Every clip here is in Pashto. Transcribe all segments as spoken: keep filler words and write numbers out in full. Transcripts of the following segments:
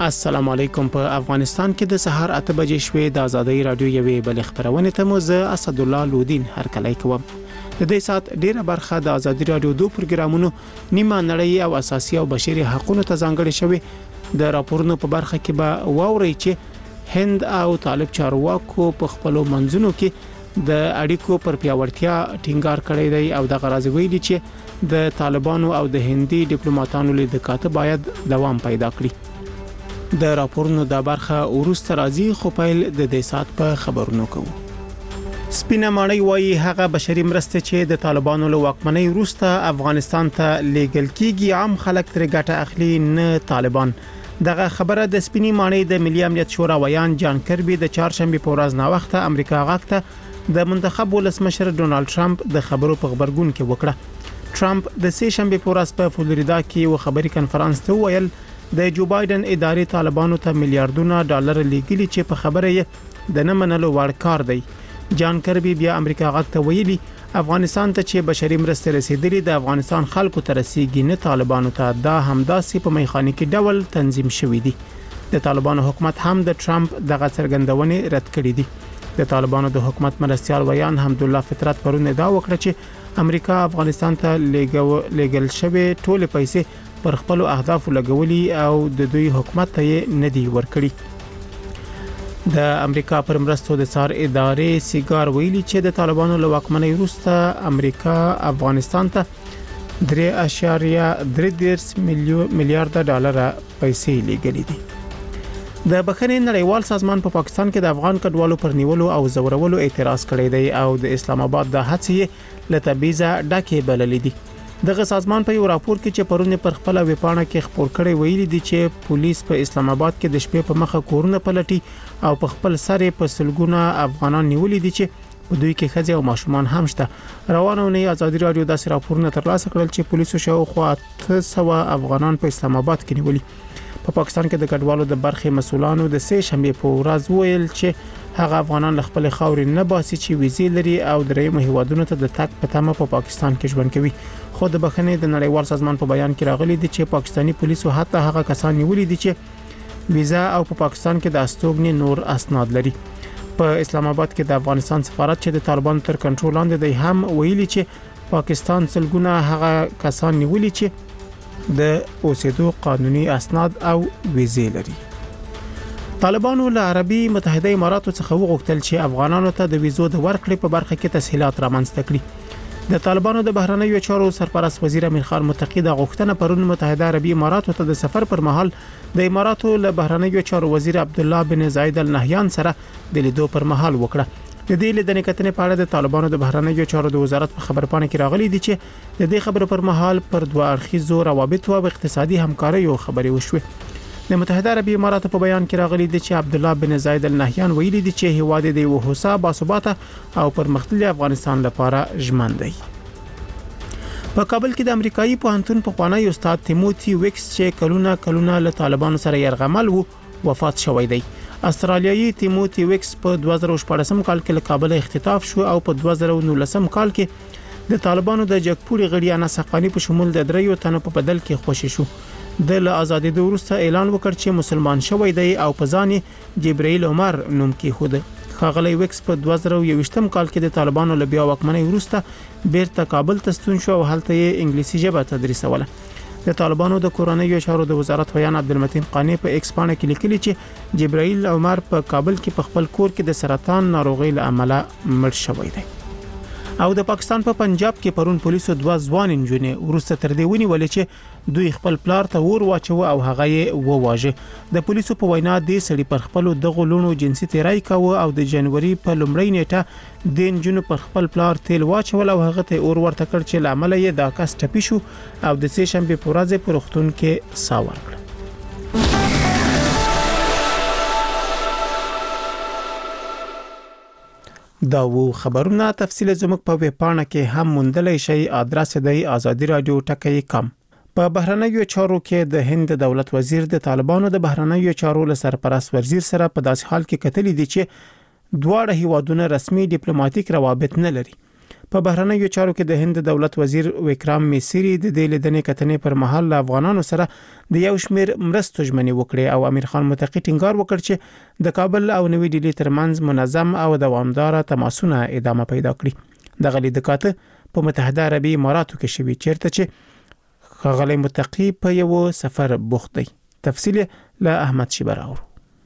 السلام علیکم. په افغانستان کې د سهار اته بجې شوې د ازادۍ رادیو یوې بل خبرونه ته مو زه اسد الله لودین هر کله کوم. د دې سات ډیره برخه د ازادۍ رادیو دوه پروګرامونو نیمه نړۍ او اساسي او بشري حقوقو ته ځانګړي شوی. د راپورونو په برخه کې به واوري چې هند او طالب چارواکو په خپل منځونو کې د اړیکو پر پیاوړتیا ټینګار کړی دی او د غرض ویلي چې د طالبانو او د هندي ډیپلوماټانو لیدکاته باید دوام پیدا کړي. د راپورونو د برخه ورسته راځي خو پیل د دې سات په خبرونو کوو. سپینه ماڼۍ وایي هغه بشري مرسته چې د طالبانو له واکمنۍ وروسته افغانستان ته لیږل کیږي عام خلک تر ګټه اخلي نه طالبان. دغه خبره د سپینې ماڼۍ د ملي امنیت شورا ویان جان کربي د چهارشنبه په ورځ نا وخته امریکا غاکته د منتخب ولسمشر ډونالد ټرمپ د خبرو په خبرګون کې وکړه. ټرمپ د سه شنبه په ورځ په فلوریدا کې یو خبري کانفرنس ته ویل د جو بایدن ادارې طالبانو ته میلیارډونه ډالر لیږلي چې په خبره یې د نه منلو وړ کار دی. جان کربي بیا امریکا غاکته ویلي افغانستان ته چې بشري مرسته رسیدلي د افغانستان خلکو ته رسیدي نه طالبانو ته، دا همداسې په میخانیکي ډول تنظیم شوی دی. د طالبانو حکومت هم د ټرمپ دغه څرګندونې رد کړې دي. د طالبانو د حکومت مرستيال ویان حمدالله فطرت پرون دا وکړه چې امریکا افغانستان ته لیږل شوی ټول پیسې پر خپل اهداف لګولي او د دوی حکومت ته نه دی ورکړي. د امریکا پر مرستو د سار ادارې سیګار ویلي چې د طالبانو له واکمنۍ وروسته امریکا افغانستان ته درې اعشاریه درې میلیارډ ډالر پیسې لیږلي دي. د بخښنې نړیوال سازمان په پا پاکستان کې د افغان کډوالو پر نیولو او زورولو اعتراض کړی دی او د اسلام آباد د هڅې له تبعیضه ډکه بللې دي. دغه سازمان په یو راپور کې چې پرونه پر خپل ویبپاڼه کې خبر کړی ویلي دي چې پولیس په اسلام آباد کې د شپې په مخه کورونه پلټي او په خپل سر په سلګونه افغانان نیولي دي چې په دوی کې ښځې او ماشومان هم شته. روانه ونې ازادي رادیو داسې راپورونه ترلاسه کړل چې پولیسو شاوخوا اته سوه افغانان په اسلام آباد کې نیولي. په پاکستان کې د کډوالو د برخې مسولانو د سه شنبه په ورځ ویل چې هغه افغانان خپل خاورې نه باسي چې ویزې لري او درېیم هیوادونو ته د تګ په تمه په پاکستان کې ژوند کوي. خو د بخښنې د نړیوال سازمان په بیان کې راغلي دي چې پاکستانی پولیسو حتی هغه کسان نیولي دي چې ویزا او په پاکستان کې د استوګنې نور اسناد لري. په اسلام آباد کې د افغانستان سفارت چې د طالبانو تر کنټرول لاندې دی هم ویلي چې پاکستان سلګونه هغه کسان نیولي چې د اوسېدو قانوني اسناد او ویزې لري. طالبانو له عربي متحده اماراتو څخه وغوښتل چې افغانانو ته د ویزو د ورکړې په برخه کې تسهیلات رامنځته کړي. د طالبانو د بهرنیو چارو سرپرست وزیر امیر خان متقی د غوښتنه پرون متحده عربي اماراتو ته د سفر پر مهال د اماراتو له بهرنیو چارو وزیر عبد الله بن زاید ال نهیان سره د لیدو پر مهال وکړه. د دې لیدنې کتنې په اړه د طالبانو د بهرنیو چارو د وزارت په خبرپاڼه کې راغلي دي چې د دې خبرو پر مهال پر دوه اړخیزو روابطو او اقتصادي همکاریو خبرې وشوې. د متحده عربي اماراتو په بیان کې راغلي دي چې عبد الله بن زاید ال نهیان ویلي دي چې هیواد د یو هوسا باثباته او پرمختللي افغانستان لپاره ژمن دی. په کابل کې د امریکایي پوهنتون پخوانی استاد تیموتی ویکس چې کلونه کلونه له طالبانو سره یرغمل وو وفات شوی دی. استرالیایي تیموتی ویکس په دوه زره شپږم کال کې له کابل اختطاف شو او په دوه زره نولسم کال کې د طالبانو د جګپوري غړي انا سقانی په شمول د دریو تنو په بدل کې خوشی شو. د له ازادۍ د وروسته اعلان وکړ چې مسلمان شوی دی او په ځان جبرائیل عمر نوم کې خوده. خاغلی ویکس په دوه زره یوویشتم کال کې د طالبانو له بیا واکمنۍ وروسته بیرته کابل ته ستون شو او هلته یې انګلیسي ژبه تدریسوله. د طالبانو د کورنیو چارو د وزارت ویان عبدالمتین قانی په ایکس باندې کې لیکلي چې جبرائیل عمر په کابل کې په خپل کور کې د سرطان ناروغي له امله مړ شوی دی. او د پاکستان په پا پنجاب کې پرون پولیسو دوه ځوان انجونې ورسته تر دې ونیول چې دوی خپل پلار ته ور واچو او هغه یې وواژه. د پولیسو په وینا د سړي پر خپل دغه لونو جنسي تیرای کاوه او د جنوري په لومړۍ نیټه د انجونو پر خپل پلار تیل واچول او هغه ته اور ورته کړ چې لامل یې دا کس ټپي شو او د سه شنبه په ورځ په روغتون کې سا ورکړ. دا وو خبرونه تفصیل زموږ په ویبپاڼه کې هم موندلای شئ. ادرس دی ازادي رادیو ټکی کم. په بهرنیو چارو کې د هند دولت وزیر د طالبانو د بهرنیو چارو له سرپرست وزیر سره په داسې حال کې کتلې دي چې دواړه هیوادونه رسمي ډیپلوماټیک روابط نه لري. په بهرنیو چارو کې د هند دولت وزیر وکرام میسری د دې لیدنې کتنې پر مهال افغانانو سره د یو شمېر مرستو ژمنې وکړې او امیر خان متقی ټینګار وکړ چې د کابل او نوې ډیلي ترمنځ منظم او دوامدار تماسونه ادامه پیدا کړي. د غلي دکاته په متحده عربی اماراتو کې شوی چیرته چې خغلی متقی په یو سفر بوخت دی. تفصیل له احمد شیبراور.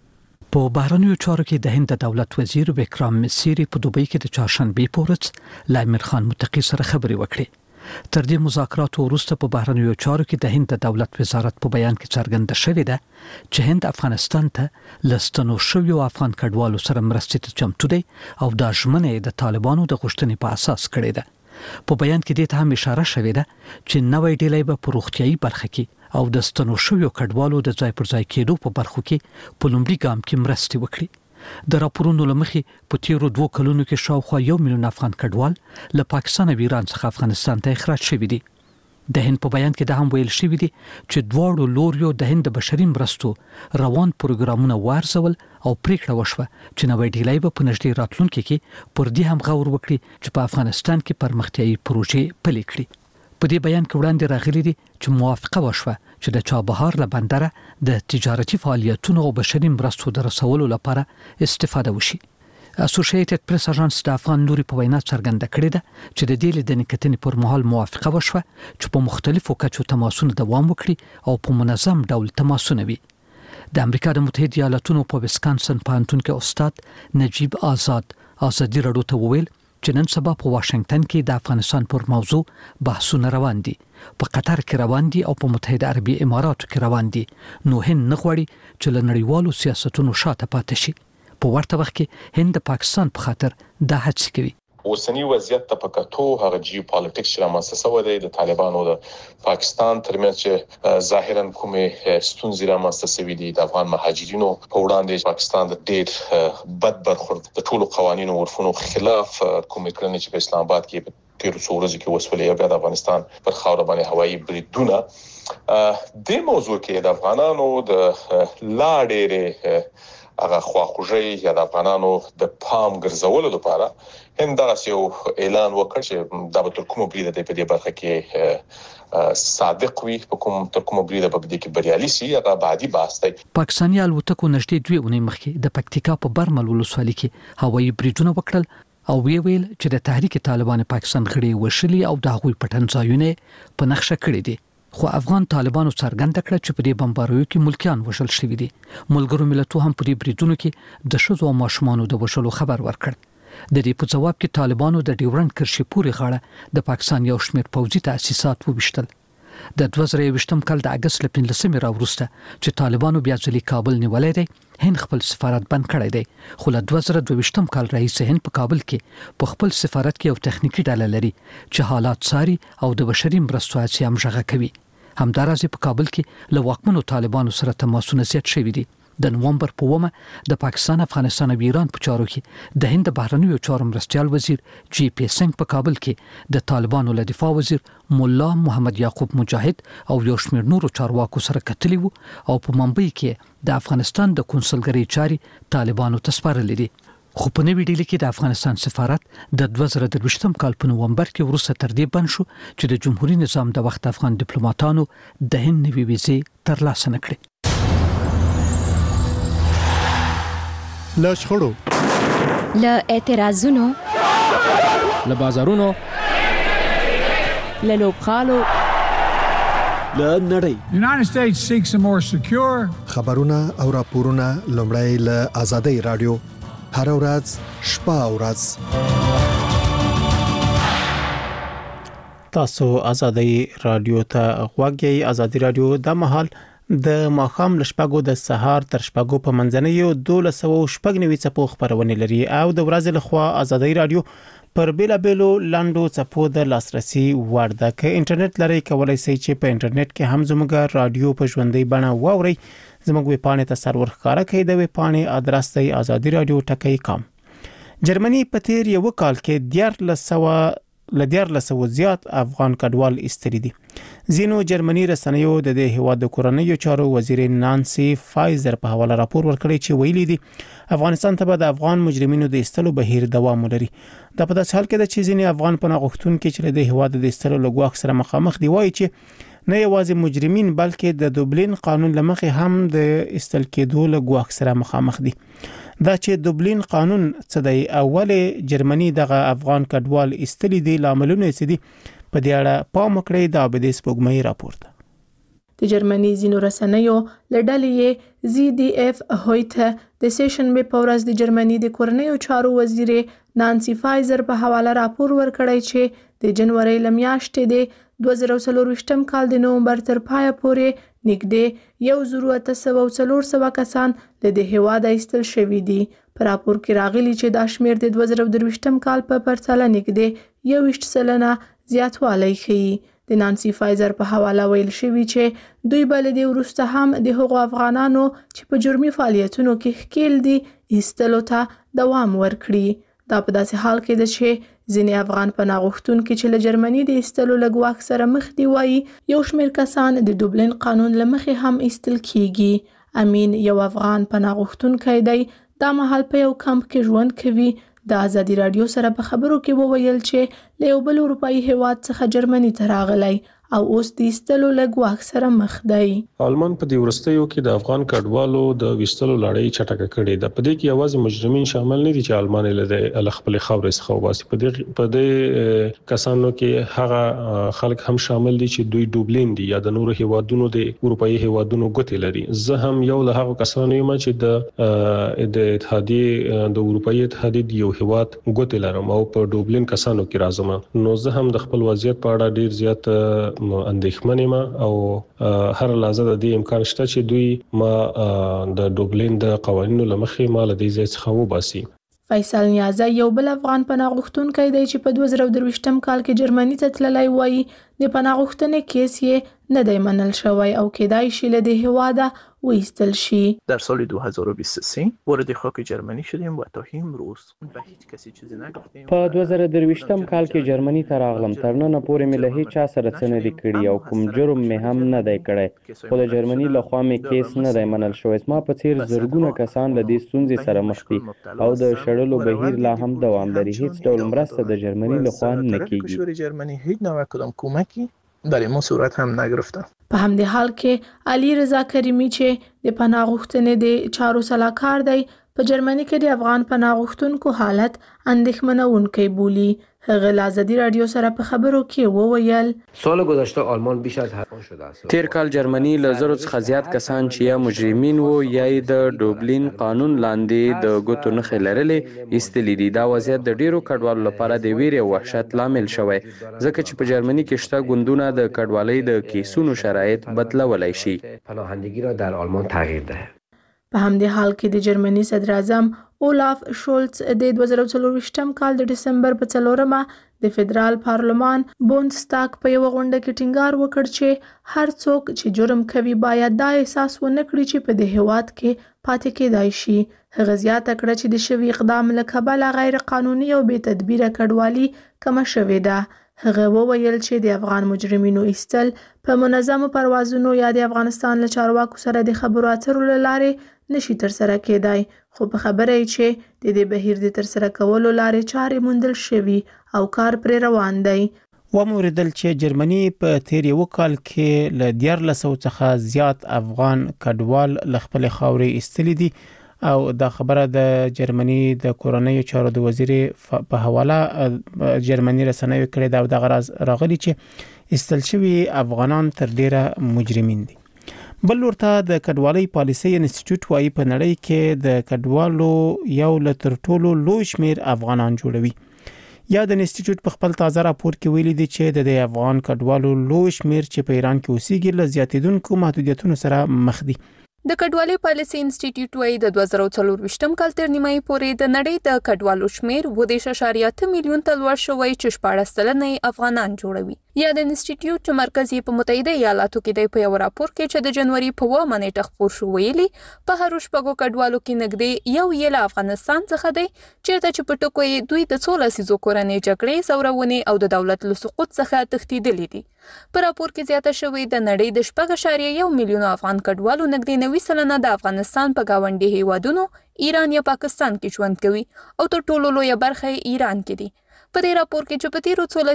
په بهرنیو چارو کې د هند دولت وزیر وکرام میسری په دوبۍ کې د چهارشنبه په ورځ له امیر خان متقی سره خبرې وکړې. تر دې مذاکراتو وروسته په بهرنیو چارو کې د هند دولت وزارت په بیان کې څرګنده شوې ده چې هند افغانستان ته لستنو شویو افغان کډوالو سره مرستې ته چمتو دی او دا ژمنه د طالبانو د غوښتنې په اساس کړې ده. په بیان کې د ته هم اشاره شوې ده چې نوې ډیلې به په روغتيایي برخه کې او د ستنو شویو کډوالو د ځای پر ځای کېدو په برخو کې په لومړي ګام کې مرستې وکړي. د راپورونو لمخې په تیرو دوه کلونو کې شاوخوا یو میلیون افغان کډوال له پاکستان او ایران څخه افغانستان ته اخراج شوي دي. د هند په بیان کې دا هم ویل شوی دی چې دواړو لوریو د هند بشري مرستو روان پروګرامونه وارزول او پریکړه وشوه چې نوې ډیلۍ به په نږدې راتلونکي کې پر دې هم غور وکړي چې په افغانستان کې پرمختیايي پروژې پلي کړي. په دې بیان کې وړاندې راغلي دي چې موافقه وشوه چې د چابهار له بندره د تجارتي فعالیتونو او بشري مرستو د رسولو لپاره استفاده وشي. اسوسییټډ پریس اژانس د افغان لوري په وینا څرګنده کړې ده چې د دې لیدنې کتنې پر مهال موافقه وشوه چې په مختلفو کچو تماسونه دوام وکړي او په منظم ډول تماسونه وي. د امریکا د متحده ایالاتونو په ویسکانسن پوهنتون کې استاد نجیب آزاد ازادي راډیو ته وویل چې نن سبا په واشنگټن کې د افغانستان پر موضوع بحثونه روان دي. په قطر کې روان دي او په متحده عربي اماراتو کې روان دي. نو هند نه غواړي چې له نړیوالو سیاستونو شاته پاتې شي. په ورته وخت کې هند د پاکستان په خاطر د هڅې کوي. اوسنی وضعیت ته پکاتو هغه جیوپالیټکس چې رامنځته شوی دی د طالبانو د پاکستان ترمنځ چې ظاهرا کومه ستونزې رامنځته شوې دي د افغان مهاجرینو په وړاندې پاکستان د ډېر بد برخورد د ټولو قوانینو ورفونو خلاف کومې کړنې چې په اسلام آباد کې تیر څو ورځې کې وسولې یا د افغانستان پر خاور باندې هوایي بریدونه د موضوع کې د افغانانو د لاړې هغه خواخوږي یا د افغانانو د پام ګرځولو لپاره هند دا یو اعلان وکړ چې د بتر کوم بریده د په دې برخه کې صادق وي په کوم تر کوم بریده په دې کې بریالي سي هغه بعدي بحث دی. پاکستاني الوتکو نږدې دوه اونۍ مخکې د پکتیکا په برمل ولسوالۍ کې هوایي بریدونه وکړل او وی ویل چې د تحریک طالبان پاکستان غړي وشلي او د هغوی پټنځایونه په نقشه کړی دي. خو افغان طالبانو څرګنده کړه چې په دې بمباریو کې ملکیان وشل شوي دي. ملګرو ملتونو هم په دې بریدونو کې د ښځو او ماشومانو د وشلو خبر ورکړ. د دې په جواب کې طالبانو د ډیورنډ کرښې پورې غاړه د پاکستان یو شمېر پوځي تاسیسات وویشتل. د دوه زره یوویشتم کال د اگست له پنځلسمې راوروسته چې طالبانو بیا ځلې کابل نیولای دی هند خپل سفارت بند کړی دی. خو له دوه زره دوه کال راهیسې هند په کابل کې په خپل سفارت کې یو تخنیکی ډله لري چې حالات څاري او د بشري مرستو هڅې هم غږ کوي. همدارنګه په کابل کې له واکمنو طالبانو سره تماسونه زیات شوي دي. د نومبر په اوومه د پاکستان، افغانستان او ایران په چارو کې د هند بهرنیو چارو مرستیال وزیر جی پی سنگ په کابل کې د طالبانو له دفاع وزیر مولا محمد یعقوب مجاهد او یو شمېر نورو چارواکو سره کتلي وو او په ممبئی کې د افغانستان د کنسولګرۍ چاري طالبانو ته سپارلې دي. خو په نوې ډیلي کې د افغانستان سفارت د دوه زره درویشتم کال په نومبر کې وروسته تر دې بند شو چې د جمهوریت نظام د وخت افغان ډیپلوماټانو د هند نوې ویزې ترلاسه نه کړې. له شخړو، له اعتراضونو، له بازارونو، له لوبغالو، له نړۍ The United States seeks a more secure خبرونه او راپورونه لومړی له آزادۍ رادیو هر ورځ شپه او ورځ. تاسو آزادۍ رادیو ته غوږی. آزادۍ رادیو د مهال د ماخام لشپاګو د سهار تر شپاګو په منځنیو دولس او شپږ نوي څپو خبرونه لري او د ورځې لخوا آزادۍ رادیو پر بیلا بیلو لاندو څپو د لاسرسي وړ ده. که انټرنیټ لري کولای شئ چې په انټرنیټ کې هم زموږ رادیو په ژوندۍ بڼه واورئ. زموږ ویب پاڼې ته سرور ښکارا کوي. د ویب پاڼې ادرس دی آزادۍ رادیو ټکی کام. جرمني په تیر یو کال کې دیارلس سوه لدیار لسو زیات افغان کډوال استری دي. زینو جرمني رسنیو د دې هیواد د کورنیو چارو وزیر نانسي فایزر په حواله راپور ورکړی چې ویلي دي افغانستان ته د افغان مجرمینو د استلو بهیر دوام ولري. دا په داسې حال کې د چې ځینې افغان پناه غوښتونکي چې د هیواد د استلو له ګواښ سره مخامخ دي وایي چې نه یوازې مجرمین بلکې د دوبلین قانون لمخې هم د استل کېدو له ګواښ سره مخامخ دي. دا چې دوبلین قانون څه دی اول جرمني دغه افغان کډوال استلي دي لاملونه سي دي په دې اړه پام وکړئ. د ابدي سپوږمۍ راپور ده. د جرمني زینو رسنیو لړډلې زی ډي اف هویته د سیشن به پورز د جرمني د کورنیو چارو وزیر نانسي فایزر په حواله راپور ورکړی چې د جنوري لمیاشتې د دوه زره څلور کال د نومبر تر پای پورې نږدې یو زرو اته سوه څلور سوه کسان له د هیواد ایستل شوي دي. په راپور کې راغلي چې دا شمیر د دوه زره درویشتم کال په پرتله نږدې یو ویشت سلنه زیاتوالی ښیي. د نانسي فایزر په حواله ویل شوی چې دوی بل د وروسته هم د هغو افغانانو چې په جرمي فعالیتونو کې ښکیل دي ایستلو ته دوام ورکړي. دا په داسې حال کې ده چې ځینې افغان پناه غوښتونکي چې له جرمني د ایستلو له ګواښ سره مخ دي وایي یو شمېر کسان د دوبلین قانون له مخې هم ایستل کیږي. امین یو افغان پناه غوښتونکی دی. دا مهال په یو کمپ کې ژوند کوي. د ازادي رادیو سره په خبرو کې وویل چې له یو بل اروپایي هیواد څخه جرمني ته راغلی او اوس د ایستلو له ګواښ سره مخ دی. آلمان په دې وروستیو کې د افغان کډوالو د ویستلو لړۍ چټکه کړې ده. په دې کې یوازې مجرمین شامل نه دي چې آلمان له خپل خاورې څخه وباسي. په دې په دې کسانو کې هغه خلک هم شامل دي چې دوی دوبلین دي یا د نورو هیوادونو د اروپایي هیوادونو ګوتې لري. زه هم یو له هغه کسانو یم چې د د اتحادیه د اروپایي اتحادیې د یو هیواد ګوتې لرم او په دوبلین کسانو کې راځم. نو زه هم د خپل وضعیت په اړه ډیر زیات اندېښمن یم او هر لحظه د دې امکان شته چې دوی ما د دوبلین د قوانینو لمخې ما له دې ځای څخه وباسي. فیصل نیازی یو بل افغان پناه غوښتونکی دی چې په دوه زره درویشتم کال کې جرمنی ته تللی وایي د پناه غوښتنې کیس یې نه دی منل شوی او کېدای شي له دې هیواده وایستل شي. در سال دو هزار و بیست و سه وارد خاک جرمنی شدیم و تا امروز به هیچ کسی چیزی نگفتیم. په دوه زره درویشتم کال کې جرمنی ته راغلم. تر نن پورې مې له هیڅ چا سره څه نه دي کړي او کوم جرم مې هم نه دی کړی. خو د جرمني له خوا مې کیس نه دی منل شوی. ما په څیر زرګونه کسان له دې ستونزې سره مخ دي او د شړلو بهیر لا هم دوام لري. هیڅ ډول مرسته د جرمني له خوا نه کیږي. جرمنی هیچ نوع کدام کمکی برای ما صورت هم نگرفته. په همدې حال کې علي رضا کریمی چې د پناه غوښتنې د چارو سلاکار دی په جرمني کې د افغان پناه غوښتونکو حالت اندېښمنونکی بولي. هغه له ازادي رادیو سره په خبرو کې وویل سال گذشته آلمان بیش از هر شده است. تیر کال جرمنی له زرو څخه زیات کسان چې یا مجرمین وو یا د دوبلین قانون لاندې د ګوتو نښې لرلې ایستلي دي. دا وضعیت د ډیرو کډوالو لپاره د ویرې او وحشت لامل شوی ځکه چې په جرمني کې شته ګوندونه د کډوالۍ د کیسونو شرایط بدلولای شي. پناهندگی را در آلمان تغییر دهد. په همدې حال کې د جرمني صدر اعظم اولاف شولز د دوه زره څلورویشتم کال د دسمبر په څلورمه د فدرال پارلمان بوندستاګ په یو غونډه کې ټینګار وکړ چې هر څوک چې جرم کوي باید دا احساس ونه کړي چې په دې هیواد کې پاتې کېدای شي. هغه زیاته کړه چې د شوي اقدام له کبله غیر قانوني او بې تدبیره کډوالي کمه شوې ده. هغه وویل چې د افغان مجرمینو ایستل په منظمو پروازونو یا د افغانستان له چارواکو سره د خبرو اترو له لارې نشي ترسره کېدای. خو په خبره یې چې د دې بهیر د ترسره کولو لارې چارې موندل شوي او کار پرې روان دی. وموریدل چې جرمني په تیر یو کال کې له دیارلس سوه څخه زیات افغان کډوال له خپل خاورې ایستلي دي او دا خبره د جرمني د کورنیو چارو د وزیر په حواله جرمني رسنیو کړې ده او د غراز راغلي چې ایستل شوي افغانان تر ډیره مجرمین دي. بل ورته د کډوالۍ پالیسي انسټیټیوټ وايي په نړۍ کې د کډوالو یو له تر ټولو لوی شمیر افغانان جوړوي. یا د انسټیټیوټ په خپل تازه راپور کې ویلي دي چې د افغان کډوالو لوی شمیر چې په ایران کې اوسېږي له زیاتېدونکو محدودیتونو سره مخ دي. د کډوالۍ پالیسي انسټیټیوټ وايي د دوه زره څلورویشتم کال تر نیمایي پورې د نړۍ د کډوالو شمیر اووه دېرش اعشاریه اته میلیون ته لوړ شوی چې شپاړس سلنه افغانان جوړوي. یا د انسټیټیوټ مرکز په متحده ایالاتو کې د یو راپور کې چې د جنوري په اوومه نیټه خپور شو ویلي په هر شپږو کډوالو کې نږدې یو یې له افغانستان څخه دی چیرته چې په ټکو یې دوی د څو لسیزو کورنۍ جګړې زورونې او د دولت له سقوط څخه تښتېدلي دي. په راپور کې زیاته شوې د نړۍ د شپږ اعشاریه یو میلیون افغان کډوالو نږدې نوي سلنه د افغانستان په ګاونډي هیوادونو ایران یا پاکستان کې ژوند کوي او تر ټولو لویه برخه یې ایران کې دي. په دې راپور کې چې په تیرو څو